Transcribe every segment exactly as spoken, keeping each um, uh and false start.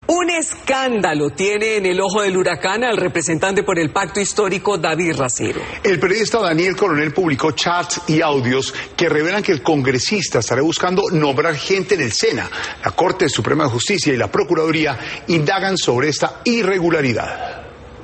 Un escándalo tiene en el ojo del huracán al representante por el pacto histórico David Racero. El periodista Daniel Coronel publicó chats y audios que revelan que el congresista estará buscando nombrar gente en el SENA. La Corte Suprema de Justicia y la Procuraduría indagan sobre esta irregularidad.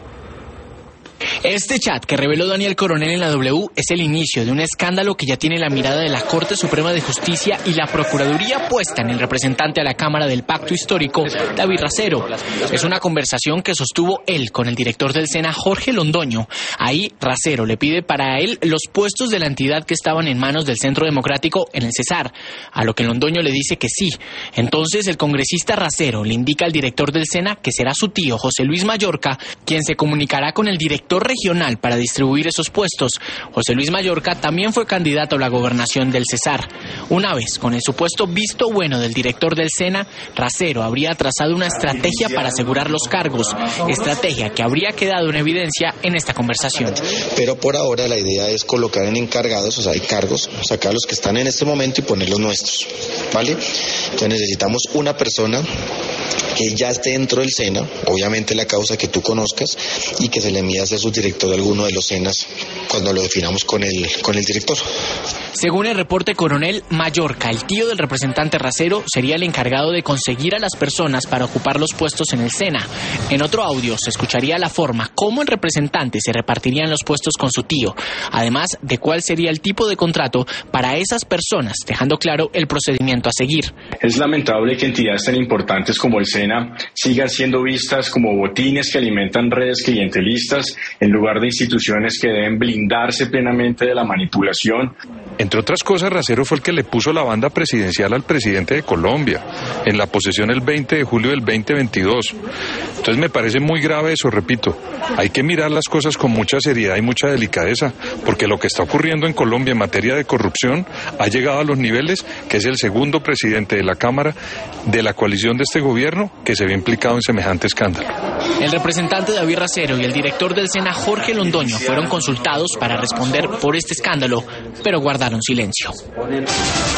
Este chat que reveló Daniel Coronel en la W es el inicio de un escándalo que ya tiene la mirada de la Corte Suprema de Justicia y la Procuraduría puesta en el representante a la Cámara del Pacto Histórico, David Racero. Es una conversación que sostuvo él con el director del SENA, Jorge Londoño. Ahí Racero le pide para él los puestos de la entidad que estaban en manos del Centro Democrático en el Cesar, a lo que Londoño le dice que sí. Entonces el congresista Racero le indica al director del SENA que será su tío, José Luis Mallorca, quien se comunicará con el director regional para distribuir esos puestos. José Luis Mallorca también fue candidato a la gobernación del Cesar. Una vez con el supuesto visto bueno del director del SENA, Racero habría trazado una estrategia para asegurar los cargos, estrategia que habría quedado en evidencia en esta conversación. Pero por ahora la idea es colocar en encargados, o sea, hay cargos, sacar los que están en este momento y poner los nuestros, ¿vale? Entonces necesitamos una persona que ya esté dentro del SENA, obviamente la causa que tú conozcas, y que se le mida a ser subdirector de alguno de los SENAs cuando lo definamos con el, con el director. Según el reporte Coronel, Mallorca, el tío del representante Racero, sería el encargado de conseguir a las personas para ocupar los puestos en el SENA. En otro audio se escucharía la forma cómo el representante se repartirían los puestos con su tío, además de cuál sería el tipo de contrato para esas personas, dejando claro el procedimiento a seguir. Es lamentable que entidades tan importantes como el SENA sigan siendo vistas como botines que alimentan redes clientelistas en lugar de instituciones que deben blindarse plenamente de la manipulación. Entre otras cosas, Racero fue el que le puso la banda presidencial al presidente de Colombia en la posesión el veinte de julio del veinte veintidós. Entonces me parece muy grave eso, repito. Hay que mirar las cosas con mucha seriedad y mucha delicadeza, porque lo que está ocurriendo en Colombia en materia de corrupción ha llegado a los niveles que es el segundo presidente de la Cámara de la coalición de este gobierno que se ve implicado en semejante escándalo. El representante David Racero y el director del SENA, Jorge Londoño, fueron consultados para responder por este escándalo, pero guardaron silencio.